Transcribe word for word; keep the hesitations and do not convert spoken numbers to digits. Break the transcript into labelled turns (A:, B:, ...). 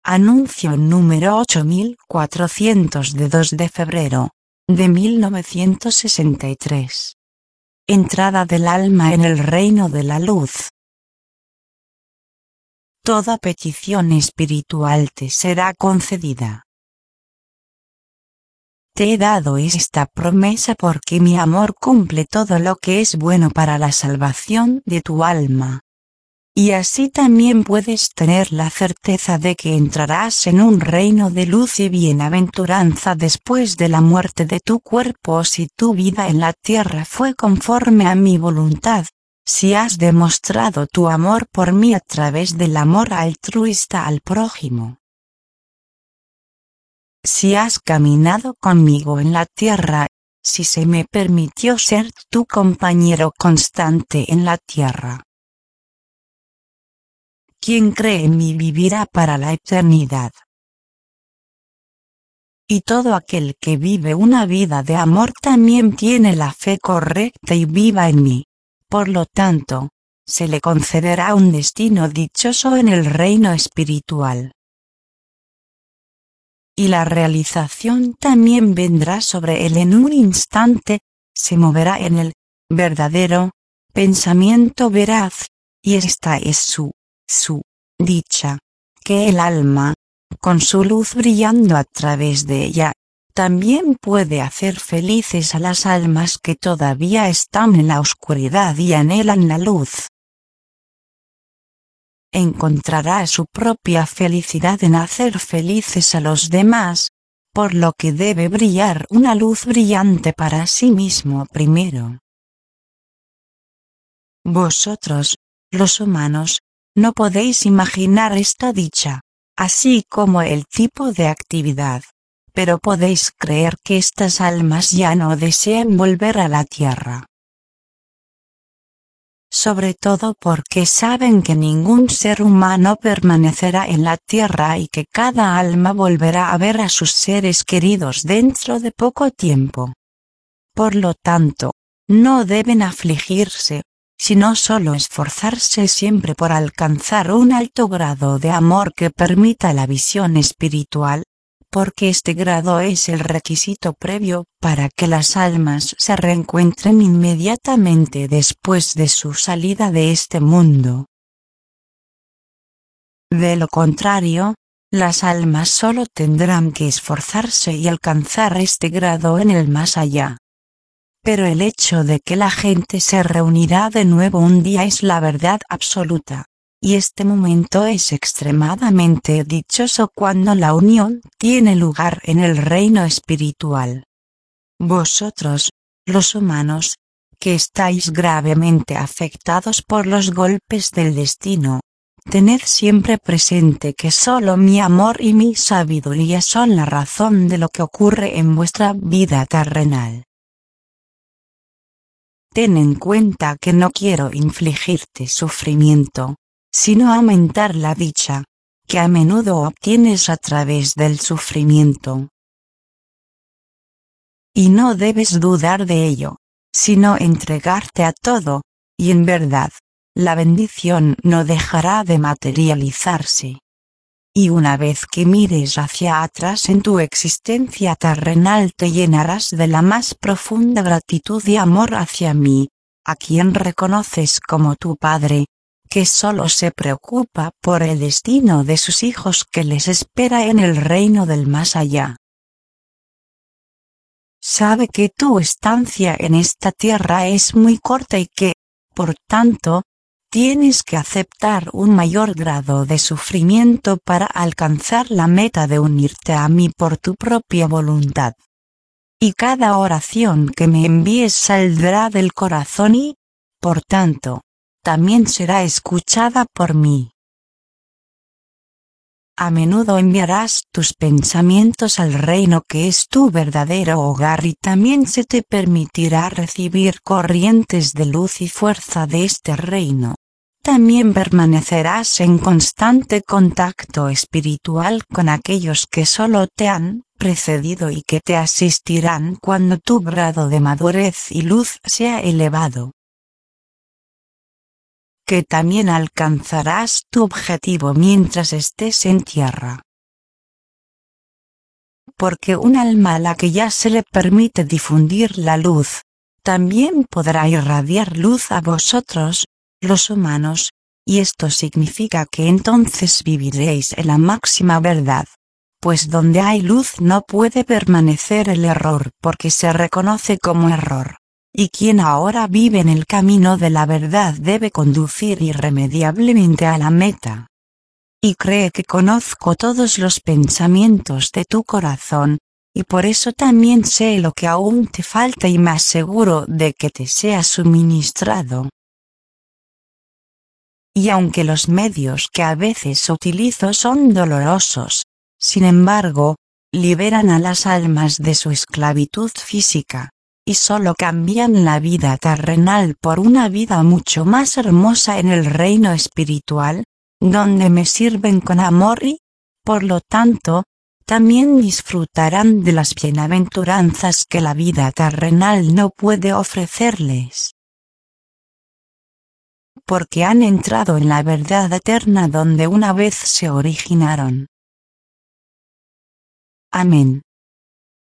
A: Anuncio número ocho mil cuatrocientos de dos de febrero de mil novecientos sesenta y tres. Entrada del alma en el reino de la luz. Toda petición espiritual te será concedida. Te he dado esta promesa porque mi amor cumple todo lo que es bueno para la salvación de tu alma. Y así también puedes tener la certeza de que entrarás en un reino de luz y bienaventuranza después de la muerte de tu cuerpo si tu vida en la tierra fue conforme a mi voluntad, si has demostrado tu amor por mí a través del amor altruista al prójimo. Si has caminado conmigo en la tierra, si se me permitió ser tu compañero constante en la tierra. Quien cree en mí vivirá para la eternidad. Y todo aquel que vive una vida de amor también tiene la fe correcta y viva en mí. Por lo tanto, se le concederá un destino dichoso en el reino espiritual. Y la realización también vendrá sobre él en un instante, se moverá en el verdadero pensamiento veraz, y esta es su su dicha, que el alma, con su luz brillando a través de ella, también puede hacer felices a las almas que todavía están en la oscuridad y anhelan la luz. Encontrará su propia felicidad en hacer felices a los demás, por lo que debe brillar una luz brillante para sí mismo primero. Vosotros, los humanos, no podéis imaginar esta dicha, así como el tipo de actividad, pero podéis creer que estas almas ya no desean volver a la tierra. Sobre todo porque saben que ningún ser humano permanecerá en la tierra y que cada alma volverá a ver a sus seres queridos dentro de poco tiempo. Por lo tanto, no deben afligirse, sino solo esforzarse siempre por alcanzar un alto grado de amor que permita la visión espiritual, porque este grado es el requisito previo para que las almas se reencuentren inmediatamente después de su salida de este mundo. De lo contrario, las almas solo tendrán que esforzarse y alcanzar este grado en el más allá. Pero el hecho de que la gente se reunirá de nuevo un día es la verdad absoluta, y este momento es extremadamente dichoso cuando la unión tiene lugar en el reino espiritual. Vosotros, los humanos, que estáis gravemente afectados por los golpes del destino, tened siempre presente que solo mi amor y mi sabiduría son la razón de lo que ocurre en vuestra vida terrenal. Ten en cuenta que no quiero infligirte sufrimiento, sino aumentar la dicha, que a menudo obtienes a través del sufrimiento. Y no debes dudar de ello, sino entregarte a todo, y en verdad, la bendición no dejará de materializarse. Y una vez que mires hacia atrás en tu existencia terrenal te llenarás de la más profunda gratitud y amor hacia mí, a quien reconoces como tu Padre, que solo se preocupa por el destino de sus hijos que les espera en el reino del más allá. Sabe que tu estancia en esta tierra es muy corta y que, por tanto, tienes que aceptar un mayor grado de sufrimiento para alcanzar la meta de unirte a mí por tu propia voluntad. Y cada oración que me envíes saldrá del corazón y, por tanto, también será escuchada por mí. A menudo enviarás tus pensamientos al reino que es tu verdadero hogar y también se te permitirá recibir corrientes de luz y fuerza de este reino. También permanecerás en constante contacto espiritual con aquellos que solo te han precedido y que te asistirán cuando tu grado de madurez y luz sea elevado. Que también alcanzarás tu objetivo mientras estés en tierra. porque un alma a la que ya se le permite difundir la luz, también podrá irradiar luz a vosotros, los humanos, y esto significa que entonces viviréis en la máxima verdad, pues donde hay luz no puede permanecer el error porque se reconoce como error, y quien ahora vive en el camino de la verdad debe conducir irremediablemente a la meta. Y cree que conozco todos los pensamientos de tu corazón, y por eso también sé lo que aún te falta y me aseguro de que te sea suministrado. Y aunque los medios que a veces utilizo son dolorosos, sin embargo, liberan a las almas de su esclavitud física, y solo cambian la vida terrenal por una vida mucho más hermosa en el reino espiritual, donde me sirven con amor y, por lo tanto, también disfrutarán de las bienaventuranzas que la vida terrenal no puede ofrecerles. Porque han entrado en la verdad eterna donde una vez se originaron. Amén.